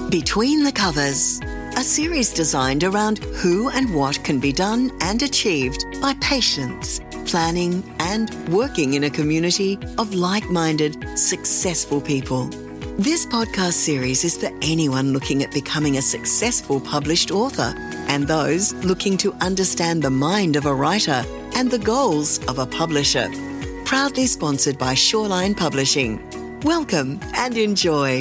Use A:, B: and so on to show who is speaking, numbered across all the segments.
A: Between the Covers, a series designed around who and what can be done and achieved by patients, planning and working in a community of like-minded, successful people. This podcast series is for anyone looking at becoming a successful published author and those looking to understand the mind of a writer and the goals of a publisher. Proudly sponsored by Shoreline Publishing. Welcome and enjoy.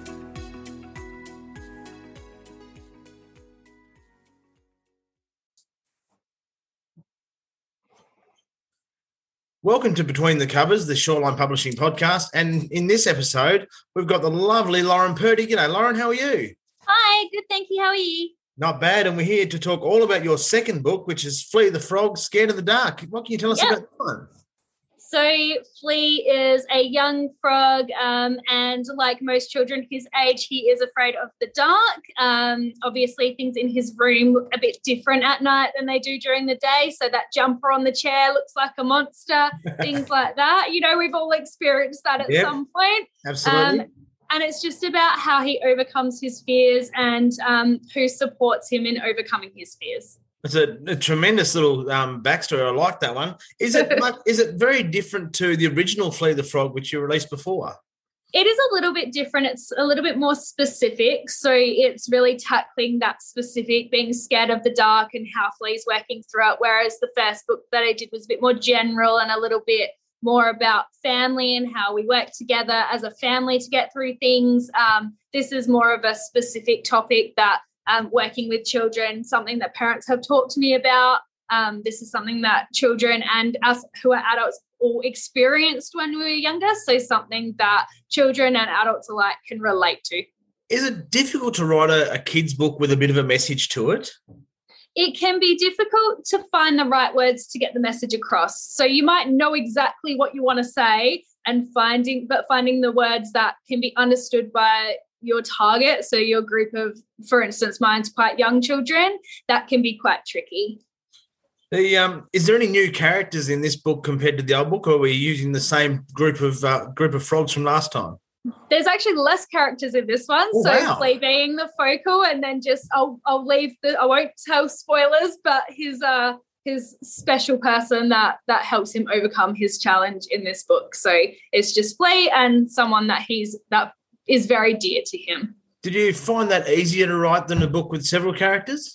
B: Welcome to Between the Covers, the Shoreline Publishing podcast. And in this episode, we've got the lovely Lauren Purdy. G'day, Lauren. How are you?
C: Hi, good, thank you. How are you?
B: Not bad. And we're here to talk all about your second book, which is Flea the Frog, Scared of the Dark. What can you tell us about that one?
C: So Flea is a young frog, and like most children his age, he is afraid of the dark. Obviously, things in his room look a bit different at night than they do during the day. So that jumper on the chair looks like a monster, things like that. You know, we've all experienced that at some point.
B: Absolutely.
C: And it's just about how he overcomes his fears and who supports him in overcoming his fears.
B: It's a tremendous little backstory. I like that one. Is it very different to the original Flea the Frog, which you released before?
C: It is a little bit different. It's a little bit more specific. So it's really tackling that specific, being scared of the dark and how Flea's working through it, whereas the first book that I did was a bit more general and a little bit more about family and how we work together as a family to get through things. This is more of a specific topic that working with children, something that parents have talked to me about. This is something that children and us who are adults all experienced when we were younger, so something that children and adults alike can relate to.
B: Is it difficult to write a kid's book with a bit of a message to it?
C: It can be difficult to find the right words to get the message across. So you might know exactly what you want to say and finding the words that can be understood by your target, so your group of, for instance, mine's quite young children, that can be quite tricky.
B: Is there any new characters in this book compared to the old book, or are we using the same group of frogs from last time?
C: There's actually less characters in this one, Flea being the focal, and then just I won't tell spoilers, but his special person that helps him overcome his challenge in this book. So it's just Flea and someone that is very dear to him.
B: Did you find that easier to write than a book with several characters?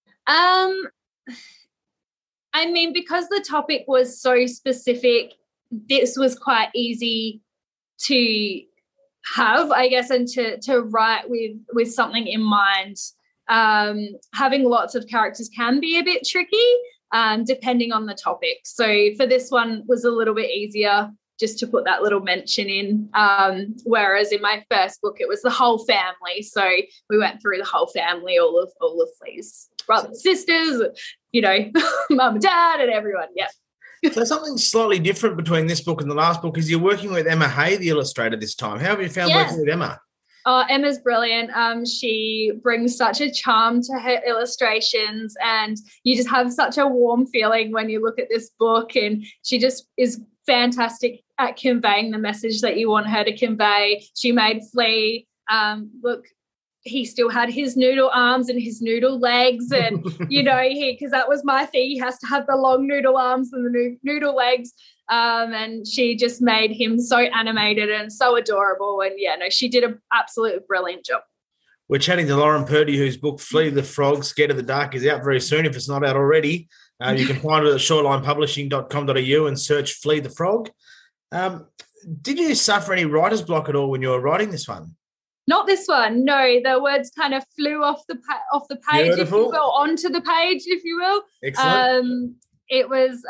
C: I mean, because the topic was so specific, this was quite easy to have, I guess, and to write with something in mind. Having lots of characters can be a bit tricky, depending on the topic. So for this one was a little bit easier just to put that little mention in, whereas in my first book it was the whole family. So we went through the whole family, all of Flea's brothers, sisters, you know, mum and dad and everyone, yeah.
B: So something slightly different between this book and the last book is you're working with Emma Hay, the illustrator, this time. How have you found working with Emma?
C: Oh, Emma's brilliant. She brings such a charm to her illustrations, and you just have such a warm feeling when you look at this book, and she just is fantastic at conveying the message that you want her to convey. She made Flea look, he still had his noodle arms and his noodle legs, and you know, because that was my thing, he has to have the long noodle arms and the noodle legs, and she just made him so animated and so adorable, and she did an absolute brilliant job.
B: We're chatting to Lauren Purdy, whose book Flea the Frog, Scared of the Dark is out very soon if it's not out already. You can find it at shorelinepublishing.com.au and search Flea the Frog. Did you suffer any writer's block at all when you were writing this one?
C: Not this one, no. The words kind of flew off the page, Beautiful. If you will, onto the page, if you will.
B: Excellent.
C: It was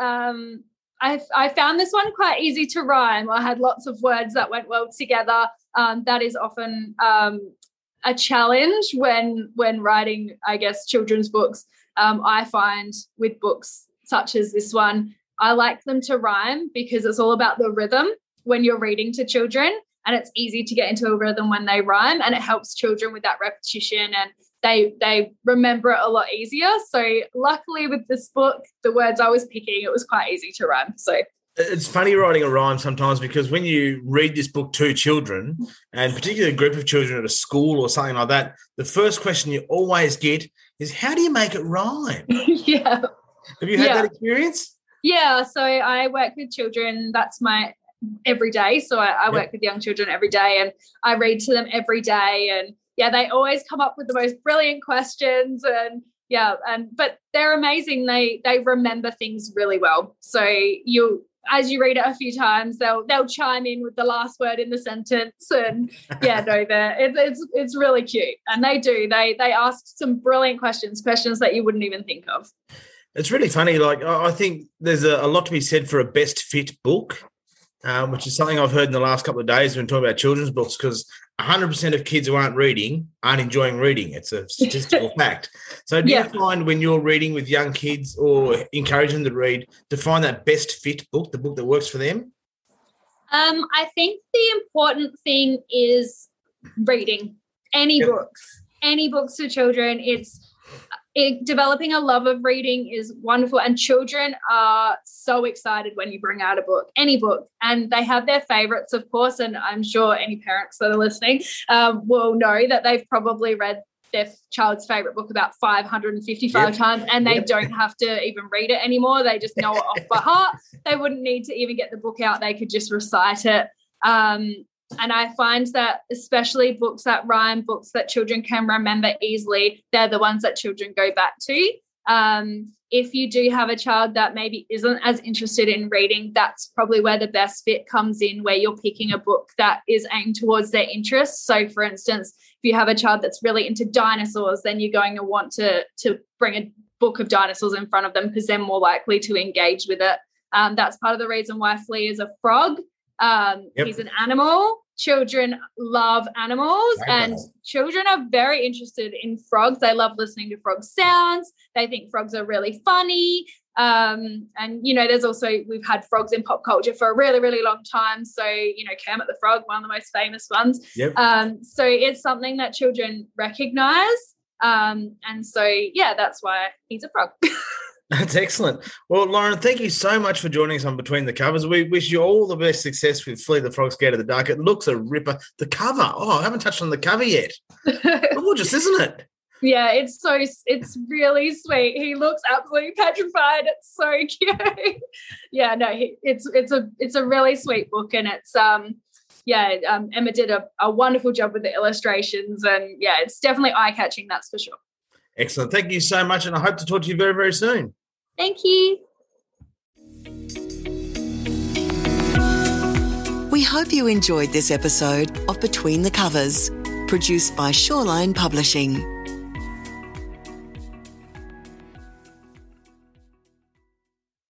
C: I found this one quite easy to rhyme. I had lots of words that went well together. That is often a challenge when writing, I guess, children's books. I find with books such as this one, I like them to rhyme because it's all about the rhythm when you're reading to children, and it's easy to get into a rhythm when they rhyme, and it helps children with that repetition, and they remember it a lot easier. So luckily with this book, the words I was picking, it was quite easy to rhyme. So
B: It's funny writing a rhyme sometimes, because when you read this book to children, and particularly a group of children at a school or something like that, the first question you always get is, how do you make it rhyme?
C: Yeah.
B: Have you had that experience?
C: Yeah. So I work with children. That's my every day. So I work with young children every day, and I read to them every day. And they always come up with the most brilliant questions, but they're amazing. They remember things really well. So as you read it a few times, they'll chime in with the last word in the sentence, and it's really cute. And they ask some brilliant questions that you wouldn't even think of.
B: It's really funny. Like, I think there's a lot to be said for a best fit book, which is something I've heard in the last couple of days when talking about children's books, because 100% of kids who aren't enjoying reading. It's a statistical fact. So do you find when you're reading with young kids or encourage them to read, to find that best fit book, the book that works for them?
C: I think the important thing is reading any books for children. Developing a love of reading is wonderful, and children are so excited when you bring out a book, any book, and they have their favorites, of course, and I'm sure any parents that are listening will know that they've probably read their child's favorite book about 555 times, and they don't have to even read it anymore. They just know it off by heart. They wouldn't need to even get the book out. They could just recite it. And I find that especially books that rhyme, books that children can remember easily, they're the ones that children go back to. If you do have a child that maybe isn't as interested in reading, that's probably where the best fit comes in, where you're picking a book that is aimed towards their interests. So, for instance, if you have a child that's really into dinosaurs, then you're going to want to bring a book of dinosaurs in front of them, because they're more likely to engage with it. That's part of the reason why Flea is a frog. He's an animal. Children love animals, and children are very interested in frogs. They love listening to frog sounds. They think frogs are really funny. And, there's also, we've had frogs in pop culture for a really, really long time. So, Kermit the Frog, one of the most famous ones.
B: Yep.
C: So it's something that children recognize. And so, that's why he's a frog.
B: That's excellent. Well, Lauren, thank you so much for joining us on Between the Covers. We wish you all the best success with Flea the Frog Scared of the Dark. It looks a ripper. The cover, I haven't touched on the cover yet. Gorgeous, isn't it?
C: Yeah, it's really sweet. He looks absolutely petrified. It's so cute. It's a really sweet book, and it's Emma did a wonderful job with the illustrations, and it's definitely eye-catching, that's for sure.
B: Excellent. Thank you so much, and I hope to talk to you very, very soon.
C: Thank you.
A: We hope you enjoyed this episode of Between the Covers, produced by Shoreline Publishing.